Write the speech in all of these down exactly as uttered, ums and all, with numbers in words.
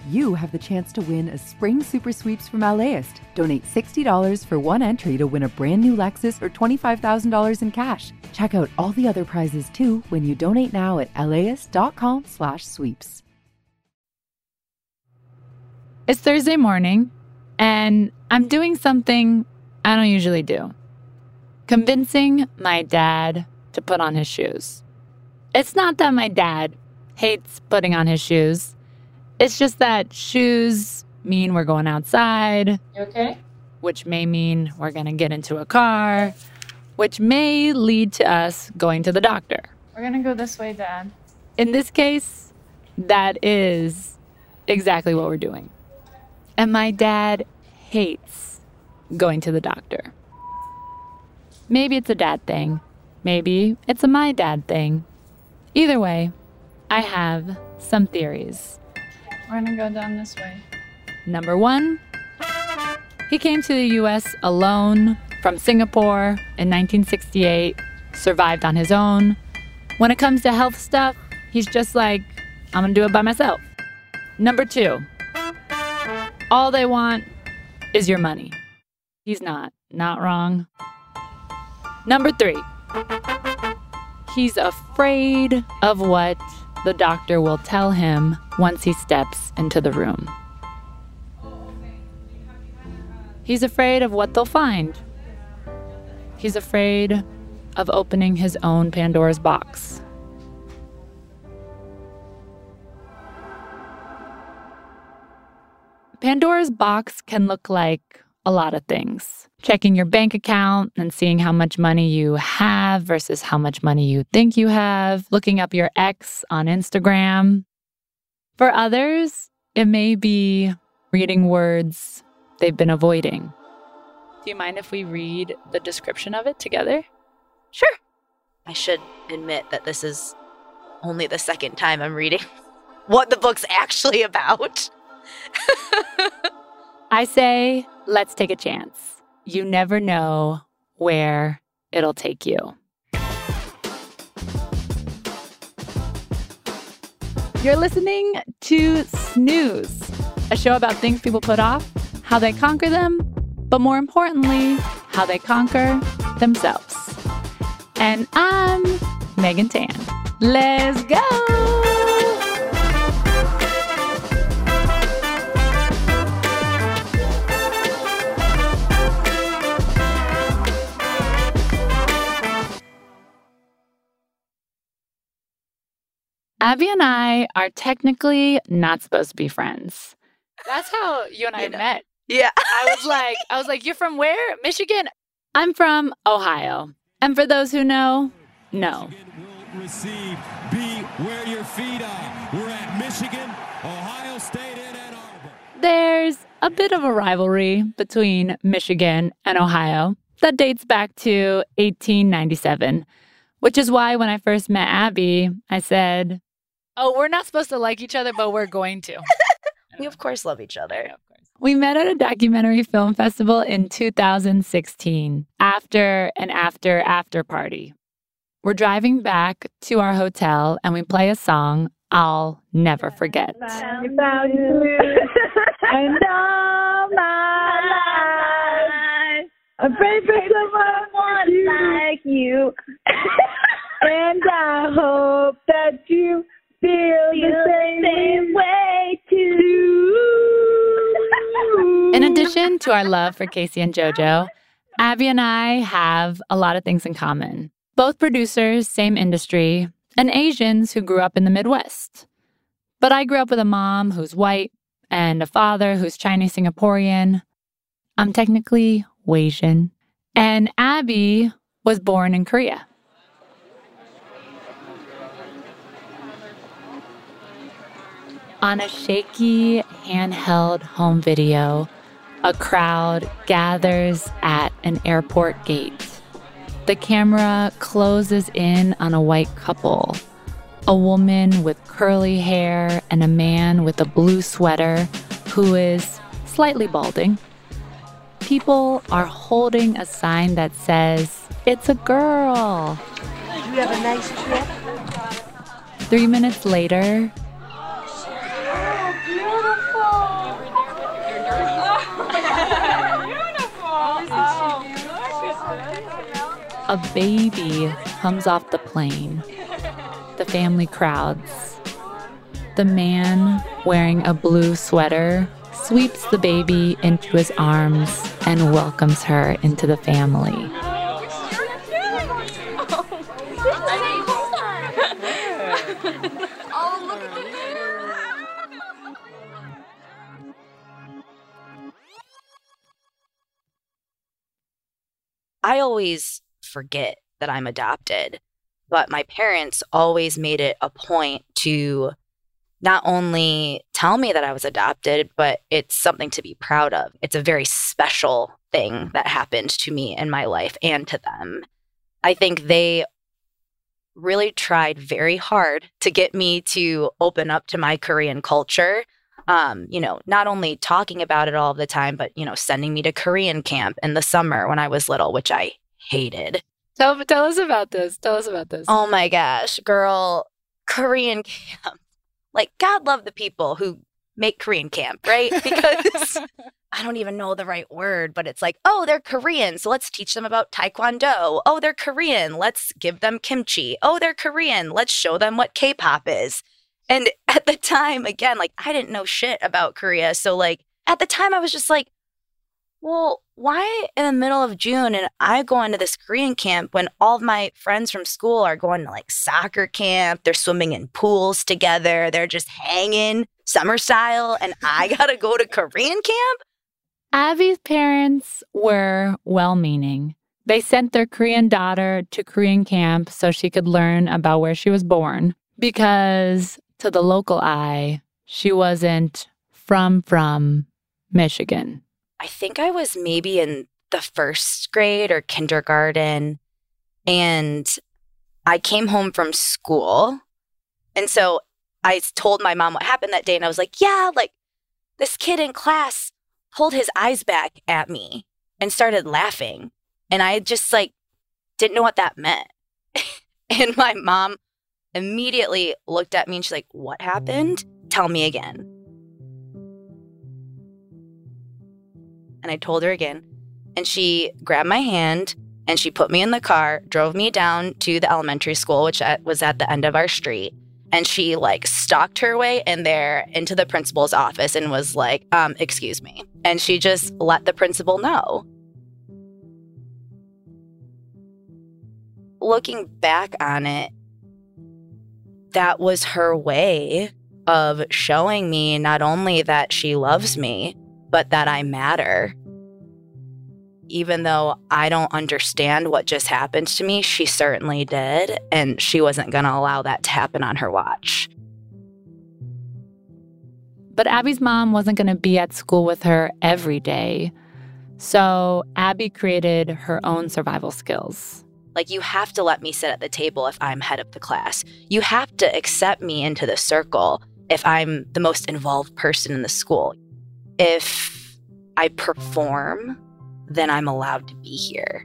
you have the chance to win a spring super sweeps from LAist. Donate sixty dollars for one entry to win a brand new Lexus or twenty-five thousand dollars in cash. Check out all the other prizes too when you donate now at laist.com slash sweeps. It's Thursday morning, and I'm doing something I don't usually do. Convincing my dad to put on his shoes. It's not that my dad hates putting on his shoes. It's just that shoes mean we're going outside. You okay? Which may mean we're going to get into a car, which may lead to us going to the doctor. We're going to go this way, Dad. In this case, that is exactly what we're doing. And my dad hates going to the doctor. Maybe it's a dad thing. Maybe it's a my dad thing. Either way, I have some theories. We're gonna go down this way. Number one, he came to the U S alone from Singapore in nineteen sixty-eight, survived on his own. When it comes to health stuff, he's just like, I'm gonna do it by myself. Number two, all they want is your money. He's not, not wrong. Number three, he's afraid of what the doctor will tell him once he steps into the room. He's afraid of what they'll find. He's afraid of opening his own Pandora's box. Pandora's box can look like a lot of things. Checking your bank account and seeing how much money you have versus how much money you think you have. Looking up your ex on Instagram. For others, it may be reading words they've been avoiding. Do you mind if we read the description of it together? Sure. I should admit that this is only the second time I'm reading what the book's actually about. I say, let's take a chance. You never know where it'll take you. You're listening to Snooze, a show about things people put off, how they conquer them, but more importantly, how they conquer themselves. And I'm Megan Tan. Let's go! Abby and I are technically not supposed to be friends. That's how you and I you know. met. Yeah. I was like, I was like, you're from where? Michigan? I'm from Ohio. And for those who know, no. Michigan will receive. Be where your feet are. We're at Michigan, Ohio State, and Ann Arbor. There's a bit of a rivalry between Michigan and Ohio that dates back to eighteen ninety-seven, which is why when I first met Abby, I said, oh, we're not supposed to like each other, but we're going to. We, of course, love each other. Yeah, of course. We met at a documentary film festival in two thousand sixteen, after an after after party. We're driving back to our hotel, and we play a song I'll never forget. About you and all my life, I pray for someone like you, and I hope that you feel the same, same way too. In addition to our love for Casey and JoJo, Abby and I have a lot of things in common. Both producers, same industry, and Asians who grew up in the Midwest. But I grew up with a mom who's white and a father who's Chinese Singaporean. I'm technically Wasian. And Abby was born in Korea. On a shaky, handheld home video, a crowd gathers at an airport gate. The camera closes in on a white couple, a woman with curly hair and a man with a blue sweater who is slightly balding. People are holding a sign that says, "It's a girl." Did you have a nice trip? Three minutes later, Oh, beautiful. a baby comes off the plane. The family crowds. The man wearing a blue sweater sweeps the baby into his arms and welcomes her into the family. I always forget that I'm adopted, but my parents always made it a point to not only tell me that I was adopted, but it's something to be proud of. It's a very special thing that happened to me in my life and to them. I think they really tried very hard to get me to open up to my Korean culture. Um, you know, not only talking about it all the time, but, you know, sending me to Korean camp in the summer when I was little, which I hated. Tell, tell us about this. Tell us about this. Oh my gosh, girl, Korean camp. Like, God love the people who make Korean camp, right? Because I don't even know the right word, but it's like, oh, they're Korean, so let's teach them about Taekwondo. Oh, they're Korean, let's give them kimchi. Oh, they're Korean, let's show them what K-pop is. And at the time, again, like, I didn't know shit about Korea. So, like, at the time, I was just like, well, why in the middle of June and I go into this Korean camp when all of my friends from school are going to, like, soccer camp, they're swimming in pools together, they're just hanging summer style, and I gotta go to Korean camp? Abby's parents were well-meaning. They sent their Korean daughter to Korean camp so she could learn about where she was born because, to the local eye, she wasn't from from Michigan. I think I was maybe in the first grade or kindergarten, and I came home from school. And so I told my mom what happened that day, and I was like, yeah, like, this kid in class pulled his eyes back at me and started laughing. And I just, like, didn't know what that meant. And my mom immediately looked at me and she's like, what happened? Tell me again. And I told her again. And she grabbed my hand and she put me in the car, drove me down to the elementary school, which was at the end of our street. And she, like, stalked her way in there into the principal's office and was like, um, excuse me. And she just let the principal know. Looking back on it, that was her way of showing me not only that she loves me, but that I matter. Even though I don't understand what just happened to me, she certainly did, and she wasn't going to allow that to happen on her watch. But Abby's mom wasn't going to be at school with her every day, so Abby created her own survival skills. Like, you have to let me sit at the table if I'm head of the class. You have to accept me into the circle if I'm the most involved person in the school. If I perform, then I'm allowed to be here.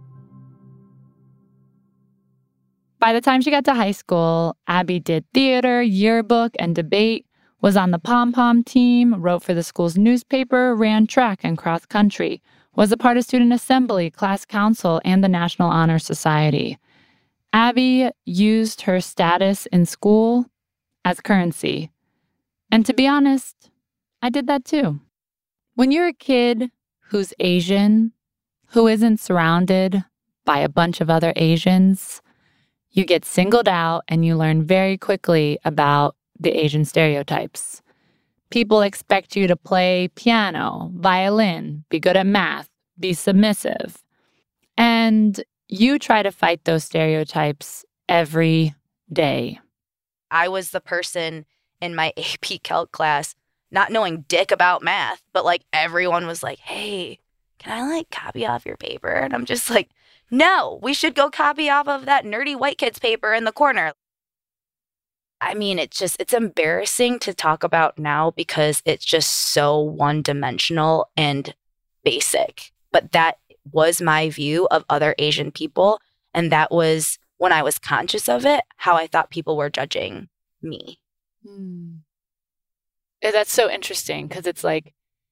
By the time she got to high school, Abby did theater, yearbook, and debate, was on the pom-pom team, wrote for the school's newspaper, ran track and cross country, was a part of student assembly, class council, and the National Honor Society. Abby used her status in school as currency. And to be honest, I did that too. When you're a kid who's Asian, who isn't surrounded by a bunch of other Asians, you get singled out and you learn very quickly about the Asian stereotypes. People expect you to play piano, violin, be good at math, be submissive. And you try to fight those stereotypes every day. I was the person in my A P Calc class not knowing dick about math, but, like, everyone was like, hey, can I, like, copy off your paper? And I'm just like, no, we should go copy off of that nerdy white kid's paper in the corner. I mean, it's just, it's embarrassing to talk about now because it's just so one-dimensional and basic. But that was my view of other Asian people. And that was, when I was conscious of it, how I thought people were judging me. Hmm. That's so interesting because it's like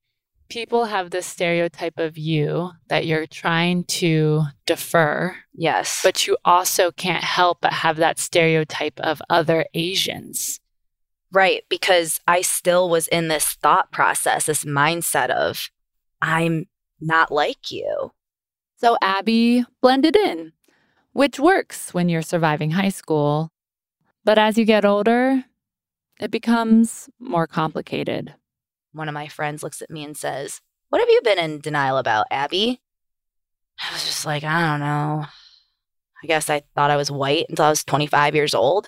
people have this stereotype of you that you're trying to defer, Yes. but you also can't help but have that stereotype of other Asians. Right, because I still was in this thought process, this mindset of, I'm not like you. So Abby blended in, which works when you're surviving high school. But as you get older, it becomes more complicated. One of my friends looks at me and says, what have you been in denial about, Abby? I was just like, I don't know. I guess I thought I was white until I was twenty-five years old.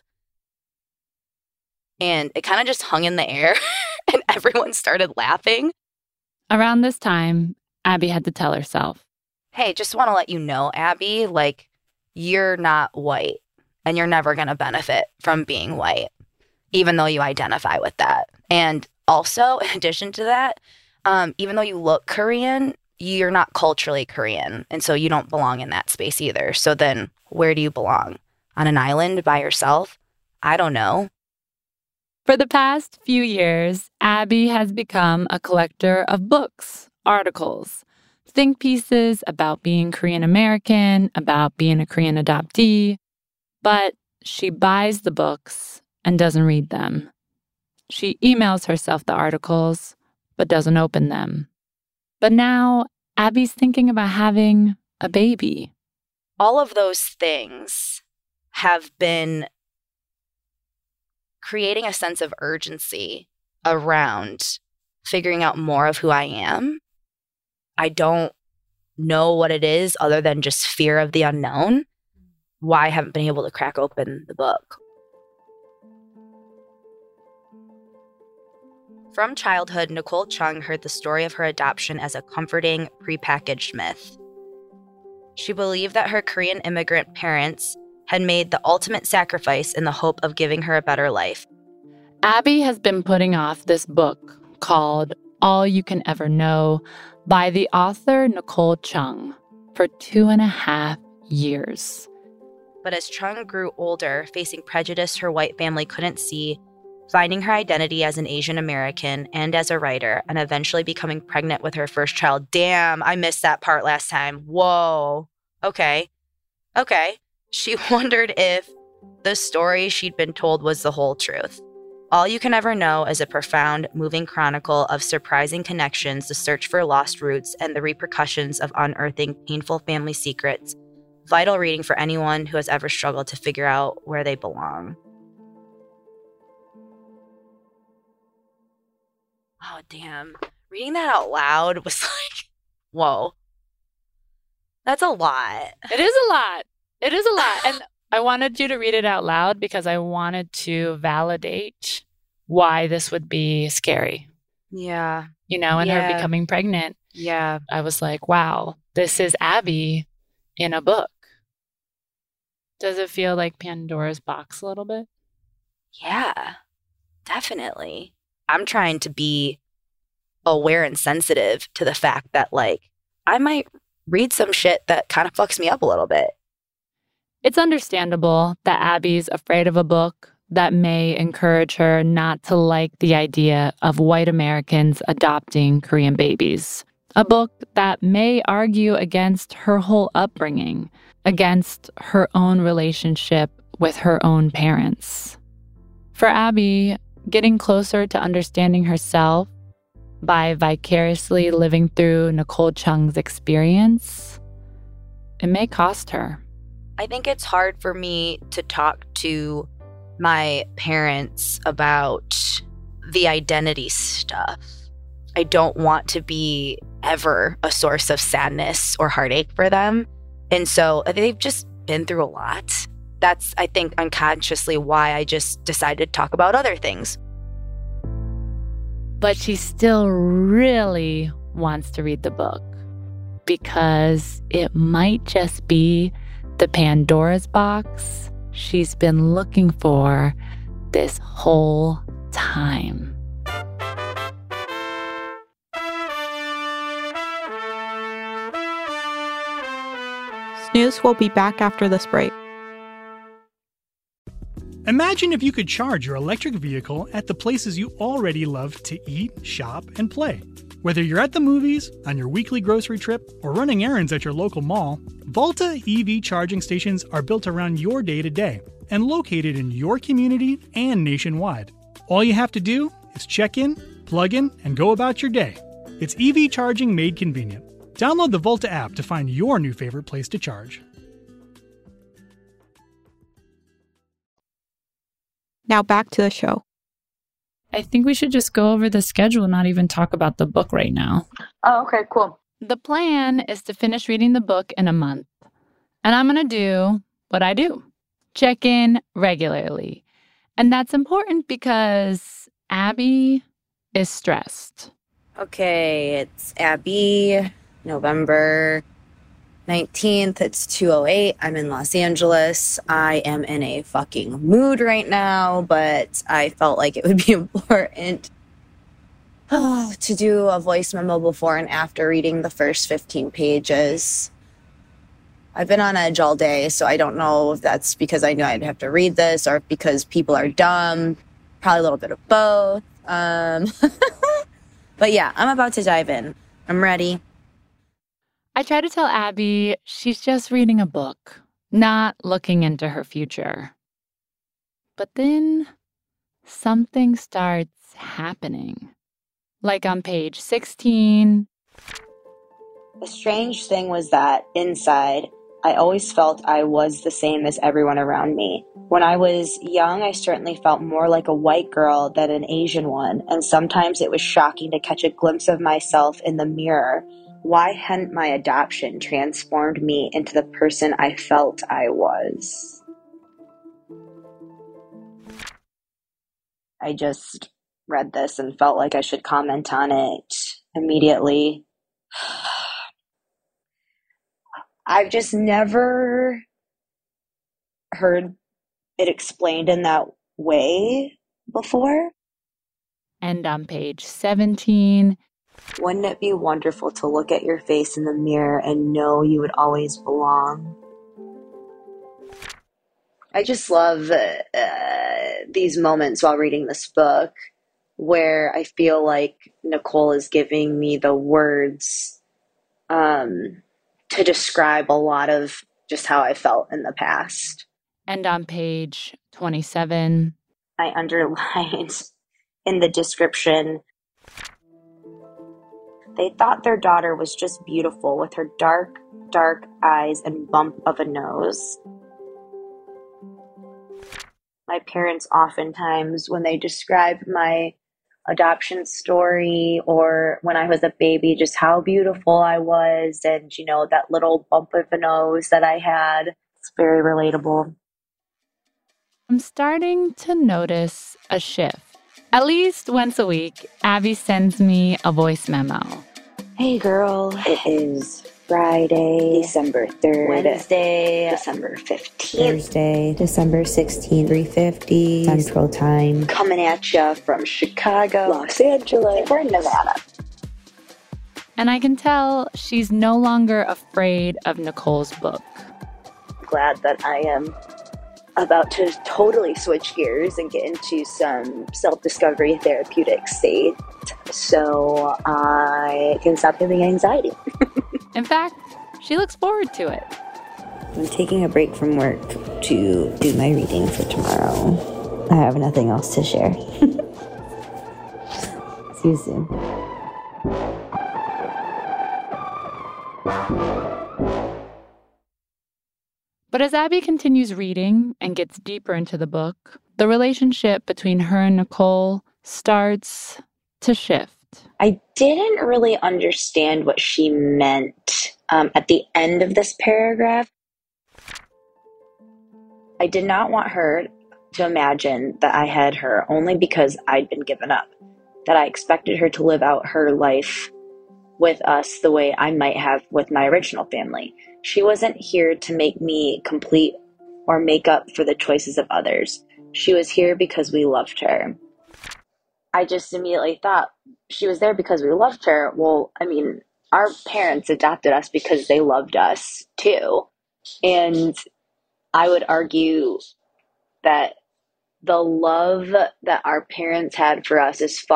And it kind of just hung in the air and everyone started laughing. Around this time, Abby had to tell herself, Hey, just want to let you know, Abby, like, you're not white and you're never going to benefit from being white, even though you identify with that. And also, in addition to that, um, even though you look Korean, you're not culturally Korean. And so you don't belong in that space either. So then where do you belong? On an island by yourself? I don't know. For the past few years, Abby has become a collector of books, articles, think pieces about being Korean American, about being a Korean adoptee. But she buys the books and doesn't read them. She emails herself the articles, but doesn't open them. But now, Abby's thinking about having a baby. All of those things have been creating a sense of urgency around figuring out more of who I am. I don't know what it is other than just fear of the unknown, why I haven't been able to crack open the book. From childhood, Nicole Chung heard the story of her adoption as a comforting, prepackaged myth. She believed that her Korean immigrant parents had made the ultimate sacrifice in the hope of giving her a better life. Abby has been putting off this book called All You Can Ever Know by the author Nicole Chung for two and a half years. But as Chung grew older, facing prejudice her white family couldn't see, finding her identity as an Asian American and as a writer, and eventually becoming pregnant with her first child. Damn, I missed that part last time. Whoa. Okay. Okay. She wondered if the story she'd been told was the whole truth. All You Can Ever Know is a profound, moving chronicle of surprising connections, the search for lost roots, and the repercussions of unearthing painful family secrets. Vital reading for anyone who has ever struggled to figure out where they belong. Oh, damn. Reading that out loud was like, whoa. That's a lot. It is a lot. It is a lot. And I wanted you to read it out loud because I wanted to validate why this would be scary. Yeah. You know, and Yeah. her becoming pregnant. Yeah. I was like, wow, this is Abby in a book. Does it feel like Pandora's box a little bit? Yeah, definitely. I'm trying to be aware and sensitive to the fact that, like, I might read some shit that kind of fucks me up a little bit. It's understandable that Abby's afraid of a book that may encourage her not to like the idea of white Americans adopting Korean babies. A book that may argue against her whole upbringing, against her own relationship with her own parents. For Abby, getting closer to understanding herself by vicariously living through Nicole Chung's experience, it may cost her. I think it's hard for me to talk to my parents about the identity stuff. I don't want to be ever a source of sadness or heartache for them. And so they've just been through a lot. That's, I think, unconsciously why I just decided to talk about other things. But she still really wants to read the book because it might just be the Pandora's box she's been looking for this whole time. Snooze will be back after this break. Imagine if you could charge your electric vehicle at the places you already love to eat, shop, and play. Whether you're at the movies, on your weekly grocery trip, or running errands at your local mall, Volta E V charging stations are built around your day-to-day and located in your community and nationwide. All you have to do is check in, plug in, and go about your day. It's E V charging made convenient. Download the Volta app to find your new favorite place to charge. Now back to the show. I think we should just go over the schedule and not even talk about the book right now. Oh, okay, cool. The plan is to finish reading the book in a month. And I'm going to do what I do. Check in regularly. And that's important because Abby is stressed. Okay, it's Abby, November nineteenth. It's two oh eight. I'm in Los Angeles. I am in a fucking mood right now, but I felt like it would be important oh, to do a voice memo before and after reading the first fifteen pages. I've been on edge all day, so I don't know if that's because I knew I'd have to read this or because people are dumb. Probably a little bit of both. Um, but yeah, I'm about to dive in. I'm ready. I try to tell Abby she's just reading a book, not looking into her future. But then something starts happening. Like on page sixteen. The strange thing was that inside, I always felt I was the same as everyone around me. When I was young, I certainly felt more like a white girl than an Asian one, and sometimes it was shocking to catch a glimpse of myself in the mirror. Why hadn't my adoption transformed me into the person I felt I was? I just read this and felt like I should comment on it immediately. I've just never heard it explained in that way before. And on page seventeen. Wouldn't it be wonderful to look at your face in the mirror and know you would always belong? I just love uh, these moments while reading this book where I feel like Nicole is giving me the words um, to describe a lot of just how I felt in the past. And on page twenty-seven. I underlined in the description, they thought their daughter was just beautiful with her dark, dark eyes and bump of a nose. My parents oftentimes, when they described my adoption story or when I was a baby, just how beautiful I was and, you know, that little bump of a nose that I had, it's very relatable. I'm starting to notice a shift. At least once a week, Abby sends me a voice memo. Hey girl, it is Friday, December third, Wednesday, December fifteenth, Thursday, December sixteenth, three fifty Central Time. Coming at ya from Chicago, Los Angeles, we're in Nevada. And I can tell she's no longer afraid of Nicole's book. Glad that I am about to totally switch gears and get into some self-discovery therapeutic state so I can stop having anxiety. In fact, she looks forward to it. I'm taking a break from work to do my reading for tomorrow. I have nothing else to share. See you soon. But as Abby continues reading and gets deeper into the book, the relationship between her and Nicole starts to shift. I didn't really understand what she meant um, at the end of this paragraph. I did not want her to imagine that I had her only because I'd been given up, that I expected her to live out her life with us the way I might have with my original family. She wasn't here to make me complete or make up for the choices of others. She was here because we loved her. I just immediately thought, she was there because we loved her. Well, I mean, our parents adopted us because they loved us too. And I would argue that the love that our parents had for us is far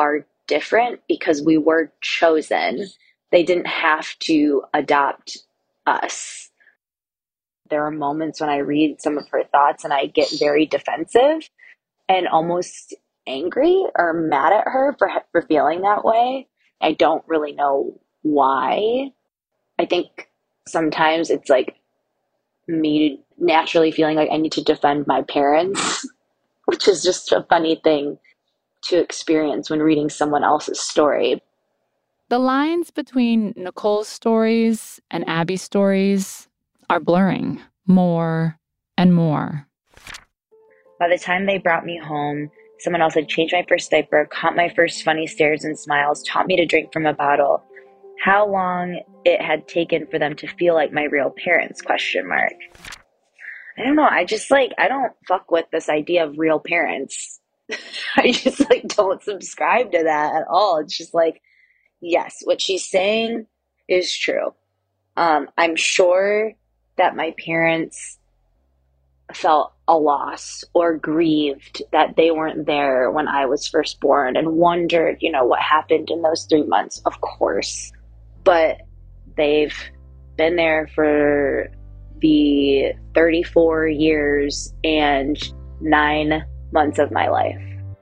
different because we were chosen. They didn't have to adopt us. There are moments when I read some of her thoughts and I get very defensive and almost angry or mad at her for, for feeling that way. I don't really know why. I think sometimes it's like me naturally feeling like I need to defend my parents, which is just a funny thing to experience when reading someone else's story. The lines between Nicole's stories and Abby's stories are blurring more and more. By the time they brought me home, someone else had changed my first diaper, caught my first funny stares and smiles, taught me to drink from a bottle. How long it had taken for them to feel like my real parents, question mark. I don't know. I just like, I don't fuck with this idea of real parents. I just like don't subscribe to that at all. It's just like, yes, what she's saying is true. Um, I'm sure that my parents felt a loss or grieved that they weren't there when I was first born and wondered, you know, what happened in those three months, of course. But they've been there for the thirty-four years and nine months of my life.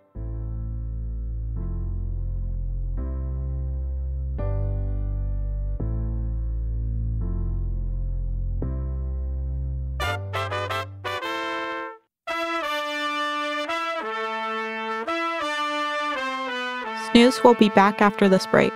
Snooze will be back after this break.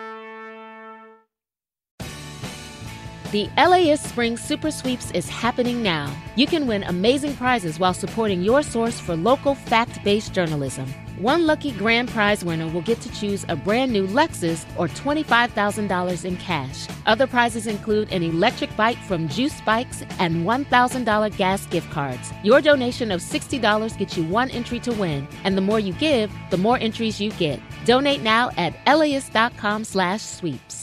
The L A S Spring Super Sweeps is happening now. You can win amazing prizes while supporting your source for local fact-based journalism. One lucky grand prize winner will get to choose a brand new Lexus or twenty-five thousand dollars in cash. Other prizes include an electric bike from Juice Bikes and one thousand dollars gas gift cards. Your donation of sixty dollars gets you one entry to win, and the more you give, the more entries you get. Donate now at las.com slash sweeps.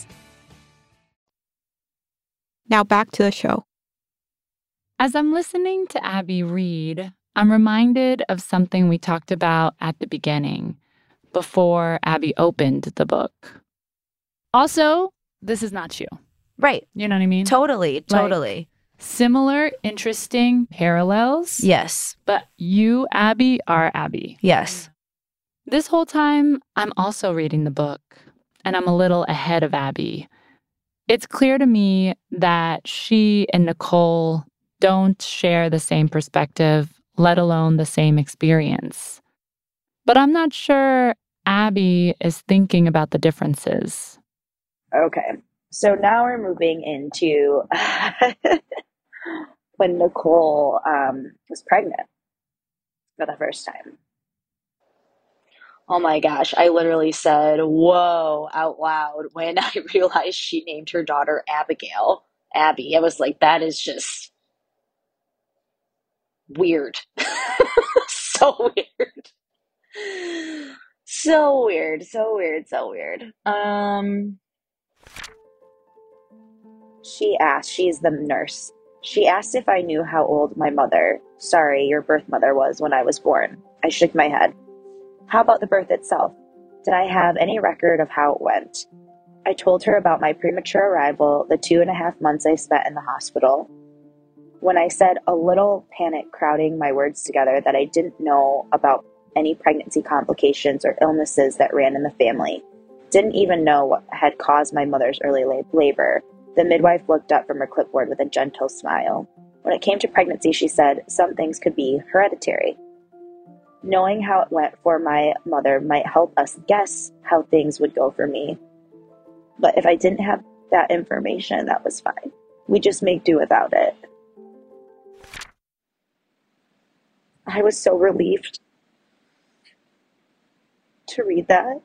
Now back to the show. As I'm listening to Abby read, I'm reminded of something we talked about at the beginning, before Abby opened the book. Also, this is not you. Right. You know what I mean? Totally, totally. Like, similar, interesting parallels. Yes. But you, Abby, are Abby. Yes. This whole time, I'm also reading the book, and I'm a little ahead of Abby. It's clear to me that she and Nicole don't share the same perspective, let alone the same experience. But I'm not sure Abby is thinking about the differences. Okay, so now we're moving into when Nicole um, was pregnant for the first time. Oh my gosh, I literally said, whoa, out loud when I realized she named her daughter Abigail. Abby. I was like, that is just weird. So weird. So weird, so weird, so weird. Um, she asked, she's the nurse. She asked if I knew how old my mother, sorry, your birth mother was when I was born. I shook my head. How about the birth itself? Did I have any record of how it went? I told her about my premature arrival, the two and a half months I spent in the hospital. When I said, a little panic crowding my words together, that I didn't know about any pregnancy complications or illnesses that ran in the family, didn't even know what had caused my mother's early labor, the midwife looked up from her clipboard with a gentle smile. When it came to pregnancy, she said, some things could be hereditary. Knowing how it went for my mother might help us guess how things would go for me. But if I didn't have that information, that was fine. We just make do without it. I was so relieved to read that.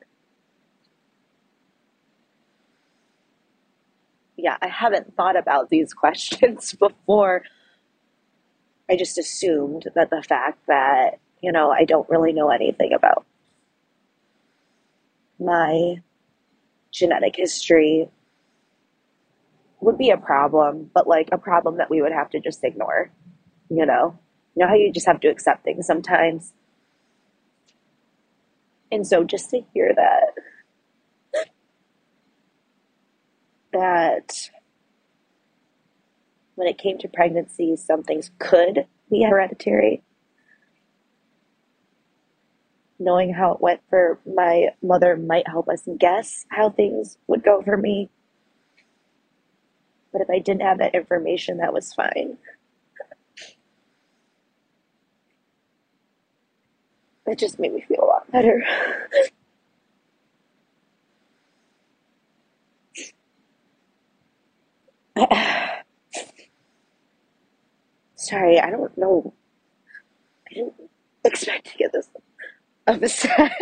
Yeah, I haven't thought about these questions before. I just assumed that the fact that, you know, I don't really know anything about my genetic history would be a problem, but like a problem that we would have to just ignore, you know? You know how you just have to accept things sometimes? And so just to hear that that when it came to pregnancy, some things could be hereditary. Knowing how it went for my mother might help us guess how things would go for me. But if I didn't have that information, that was fine. It just made me feel a lot better. Sorry, I don't know. I didn't expect to get this upset.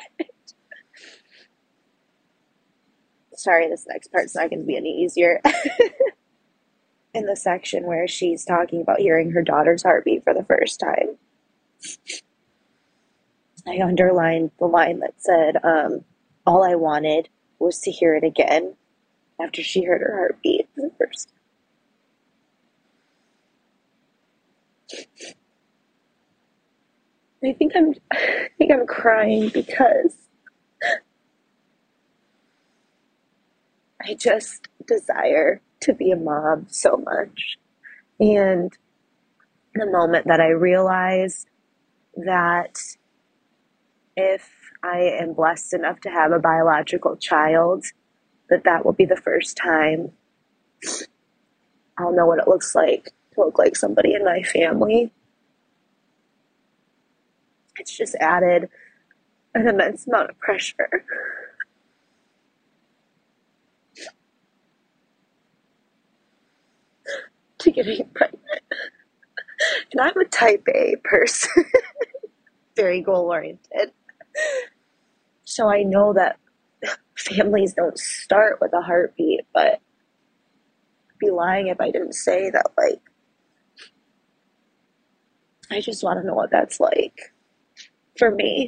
Sorry, this next part's not going to be any easier. In the section where she's talking about hearing her daughter's heartbeat for the first time, I underlined the line that said, um, all I wanted was to hear it again after she heard her heartbeat for the first time. I think I'm, I think I'm crying because I just desire to be a mom so much. And the moment that I realize that if I am blessed enough to have a biological child, that that will be the first time I'll know what it looks like to look like somebody in my family. It's just added an immense amount of pressure. To getting pregnant. And I'm a type A person, very goal-oriented. So I know that families don't start with a heartbeat, but I'd be lying if I didn't say that, like, I just want to know what that's like for me.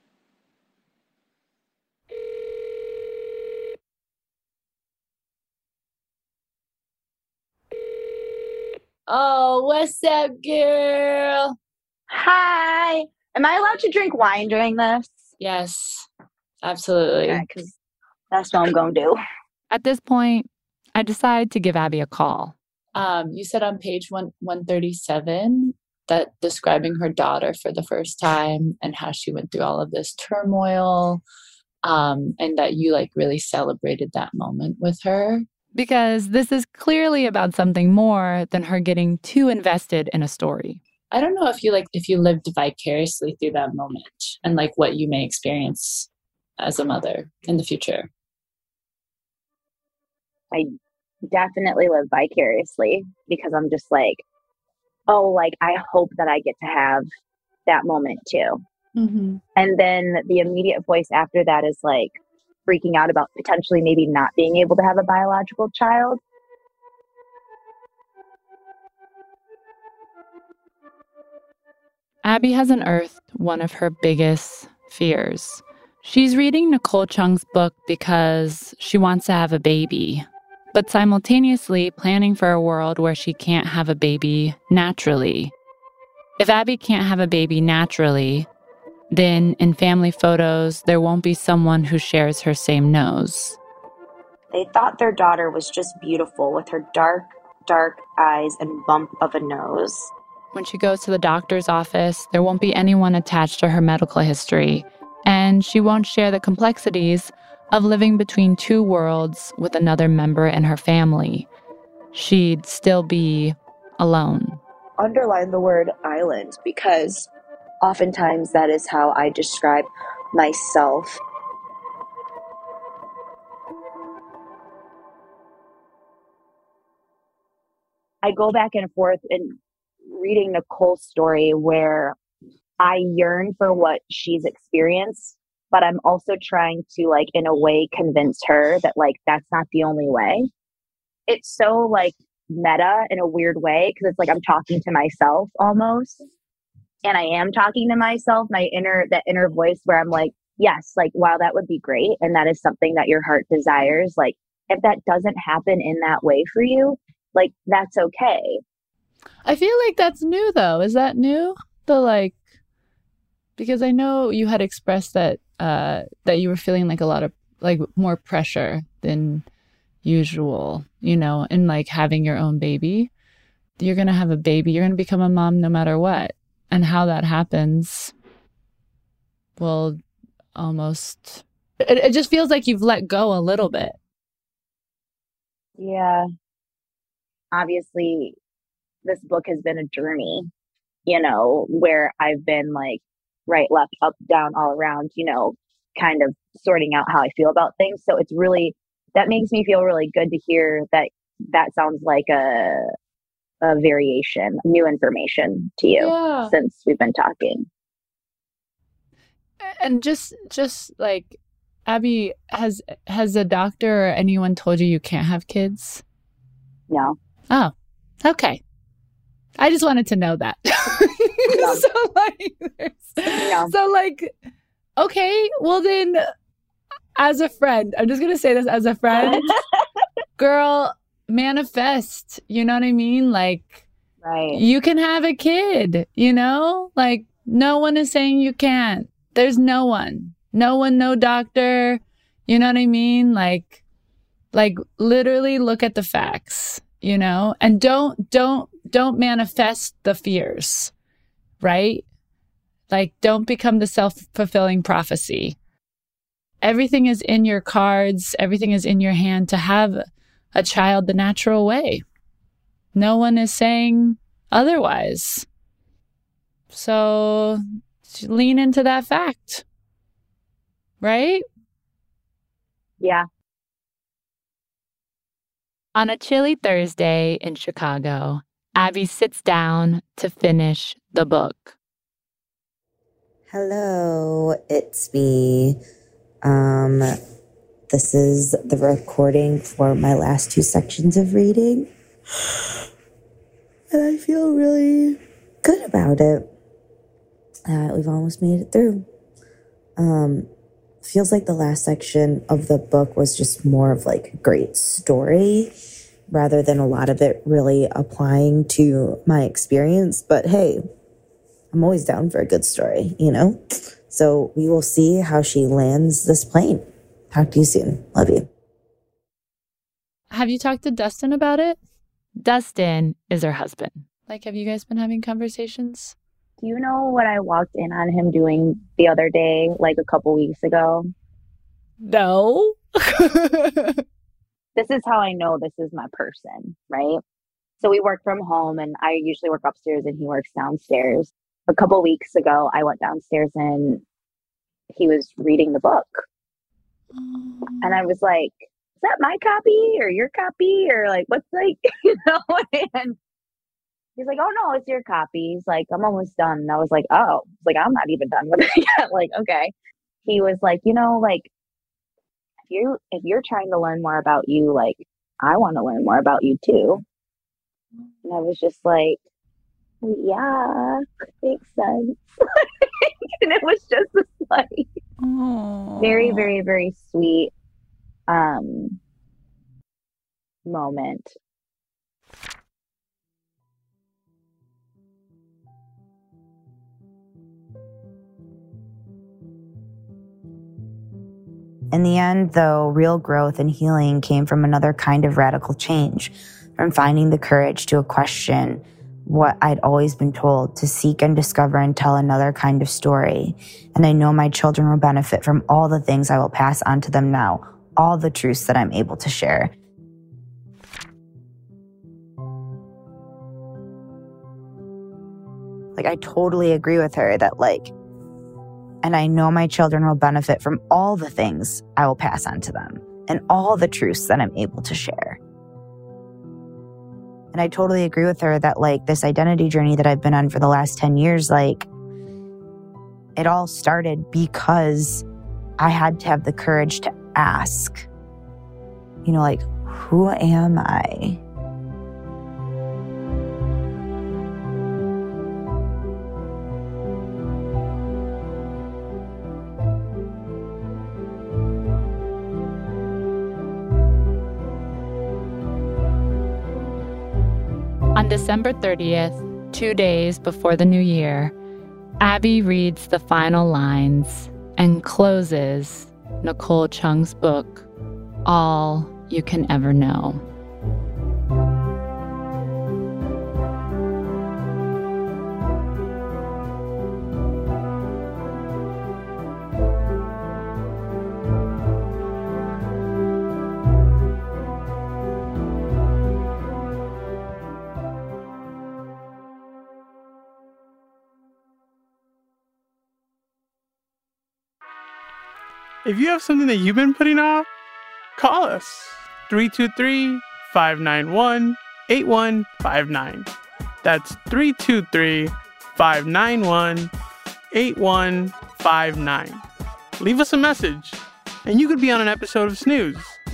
Oh, what's up, girl? Hi. Am I allowed to drink wine during this? Yes, absolutely. Yeah, because that's what I'm going to do. At this point, I decide to give Abby a call. Um, you said on page one, 137 that describing her daughter for the first time and how she went through all of this turmoil, um, and that you like really celebrated that moment with her. Because this is clearly about something more than her getting too invested in a story. I don't know if you like if you lived vicariously through that moment and like what you may experience as a mother in the future. I definitely live vicariously because I'm just like, oh, like I hope that I get to have that moment too. Mm-hmm. And then the immediate voice after that is like freaking out about potentially maybe not being able to have a biological child. Abby has unearthed one of her biggest fears. She's reading Nicole Chung's book because she wants to have a baby, but simultaneously planning for a world where she can't have a baby naturally. If Abby can't have a baby naturally, then in family photos, there won't be someone who shares her same nose. They thought their daughter was just beautiful with her dark, dark eyes and bump of a nose. When she goes to the doctor's office, there won't be anyone attached to her medical history, and she won't share the complexities of living between two worlds with another member in her family. She'd still be alone. Underline the word island because oftentimes that is how I describe myself. I go back and forth in reading Nicole's story where I yearn for what she's experienced, but I'm also trying to, like, in a way, convince her that, like, that's not the only way. It's so, like, meta in a weird way because it's like I'm talking to myself almost. And I am talking to myself, my inner, that inner voice where I'm like, yes, like, wow, that would be great. And that is something that your heart desires. Like, if that doesn't happen in that way for you, like, that's okay. I feel like that's new, though. Is that new? The, like, because I know you had expressed that uh, that you were feeling like a lot of, like, more pressure than usual, you know, in like having your own baby. You're going to have a baby. You're going to become a mom no matter what. And how that happens will almost, it, it just feels like you've let go a little bit. Yeah. Obviously, this book has been a journey, you know, where I've been like right, left, up, down, all around, you know, kind of sorting out how I feel about things. So it's really, that makes me feel really good to hear that that sounds like a a variation, new information to you yeah. since we've been talking. And just just like, Abby, has has a doctor or anyone told you you can't have kids? No. Oh, okay. I just wanted to know that. No. so like, no. so like, okay, well then, as a friend, I'm just gonna say this as a friend, girl, manifest. You know what I mean? Like, right. You can have a kid. You know, like no one is saying you can't. There's no one, no one, no doctor. You know what I mean? Like, like literally look at the facts. You know, and don't, don't, don't manifest the fears, right? Like, don't become the self-fulfilling prophecy. Everything is in your cards. Everything is in your hand to have a child the natural way. No one is saying otherwise. So lean into that fact, right? Yeah. On a chilly Thursday in Chicago, Abby sits down to finish the book. Hello, it's me. Um, this is the recording for my last two sections of reading. And I feel really good about it. Uh, we've almost made it through. Um, feels like the last section of the book was just more of like a great story rather than a lot of it really applying to my experience. But hey, I'm always down for a good story, you know? So we will see how she lands this plane. Talk to you soon. Love you. Have you talked to Dustin about it? Dustin is her husband. Like, have you guys been having conversations? Do you know what I walked in on him doing the other day, like a couple weeks ago? No. This is how I know this is my person, right? So we work from home and I usually work upstairs and he works downstairs. A couple weeks ago, I went downstairs and he was reading the book. Oh. And I was like, is that my copy or your copy? Or like, what's like, you know? And he's like, oh no, it's your copy. He's like, I'm almost done. And I was like, oh, like, I'm not even done with it yet. Like, okay. He was like, you know, like, if you if you're trying to learn more about you, like, I want to learn more about you too. And I was just like, yeah, makes sense. And it was just this like Aww. very, very, very sweet um moment. In the end, though, real growth and healing came from another kind of radical change, from finding the courage to question what I'd always been told, to seek and discover and tell another kind of story. And I know my children will benefit from all the things I will pass on to them now, all the truths that I'm able to share. Like, I totally agree with her that, like, and I know my children will benefit from all the things I will pass on to them and all the truths that I'm able to share. And I totally agree with her that, like, this identity journey that I've been on for the last ten years, like, it all started because I had to have the courage to ask, you know, like, who am I? On December thirtieth, two days before the new year, Abby reads the final lines and closes Nicole Chung's book, All you can ever know. If you have something that you've been putting off, call us. three two three, five nine one, eight one five nine. That's three two three, five nine one, eight one five nine. Leave us a message, and you could be on an episode of Snooze.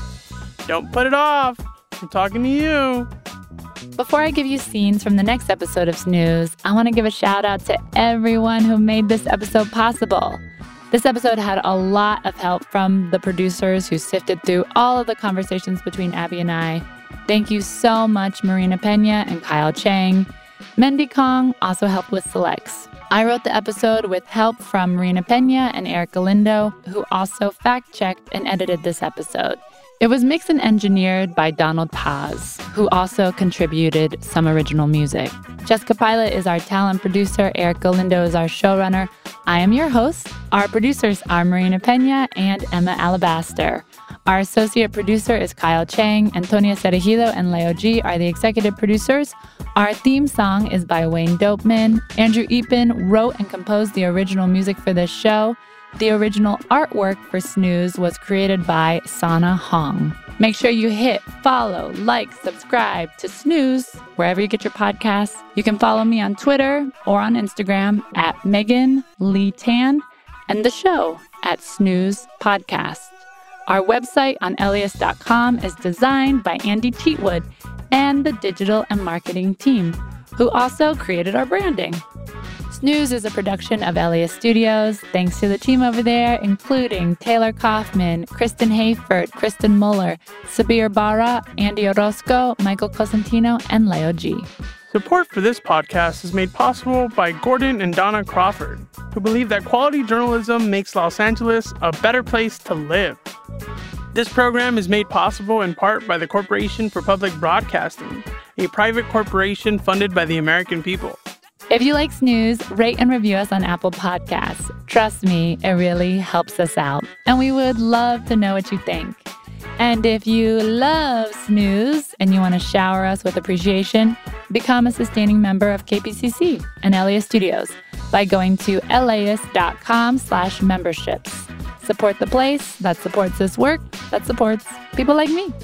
Don't put it off. I'm talking to you. Before I give you scenes from the next episode of Snooze, I want to give a shout out to everyone who made this episode possible. This episode had a lot of help from the producers who sifted through all of the conversations between Abby and I. Thank you so much, Marina Pena and Kyle Chang. Mendy Kong also helped with selects. I wrote the episode with help from Marina Pena and Eric Galindo, who also fact-checked and edited this episode. It was mixed and engineered by Donald Paz, who also contributed some original music. Jessica Pilot is our talent producer. Eric Galindo is our showrunner. I am your host. Our producers are Marina Pena and Emma Alabaster. Our associate producer is Kyle Chang. Antonia Cerejido and Leo G are the executive producers. Our theme song is by Wayne Dopeman. Andrew Eapen wrote and composed the original music for this show. The original artwork for Snooze was created by Sana Hong. Make sure you hit follow, like, subscribe to Snooze wherever you get your podcasts. You can follow me on Twitter or on Instagram at Megan Lee Tan and the show at Snooze Podcast. Our website on Elias dot com is designed by Andy Teetwood and the digital and marketing team, who also created our branding. Snooze is a production of Elias Studios. Thanks to the team over there, including Taylor Kaufman, Kristen Hayford, Kristen Muller, Sabir Barra, Andy Orozco, Michael Cosentino, and Leo G. Support for this podcast is made possible by Gordon and Donna Crawford, who believe that quality journalism makes Los Angeles a better place to live. This program is made possible in part by the Corporation for Public Broadcasting, a private corporation funded by the American people. If you like Snooze, rate and review us on Apple Podcasts. Trust me, it really helps us out. And we would love to know what you think. And if you love Snooze and you want to shower us with appreciation, become a sustaining member of K P C C and Elias Studios by going to Elias dot com slash memberships. Support the place that supports this work, that supports people like me.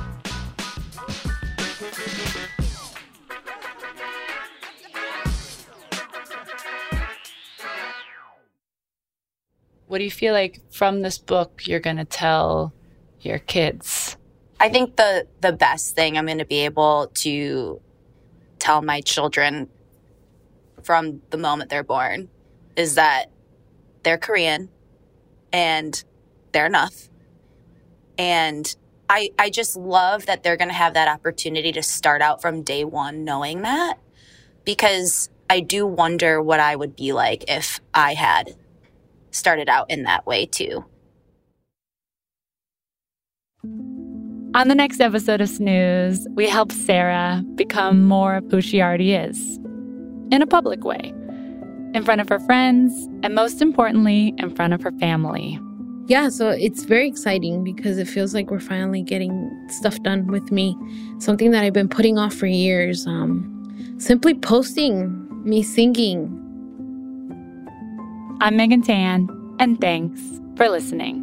What do you feel like from this book you're going to tell your kids? I think the the best thing I'm going to be able to tell my children from the moment they're born is that they're Korean and they're enough. And I I just love that they're going to have that opportunity to start out from day one knowing that, because I do wonder what I would be like if I had started out in that way too. On the next episode of Snooze, we help Sarah become more of who she already is, in a public way, in front of her friends, and most importantly, in front of her family. Yeah, so it's very exciting because it feels like we're finally getting stuff done with me, something that I've been putting off for years. Um, simply posting me singing. I'm Megan Tan, and thanks for listening.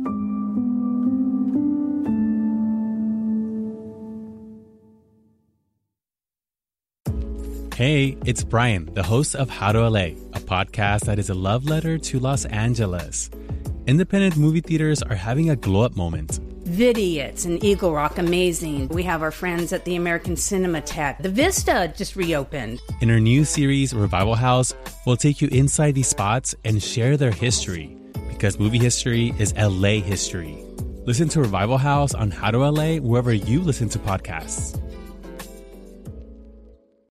Hey, it's Brian, the host of How to L A, a podcast that is a love letter to Los Angeles. Independent movie theaters are having a glow-up moment. Vidiots and Eagle Rock, amazing. We have our friends at the American Cinematheque. The Vista just reopened. In our new series, Revival House, we'll take you inside these spots and share their history, because movie history is L A history. Listen to Revival House on How to L A wherever you listen to podcasts.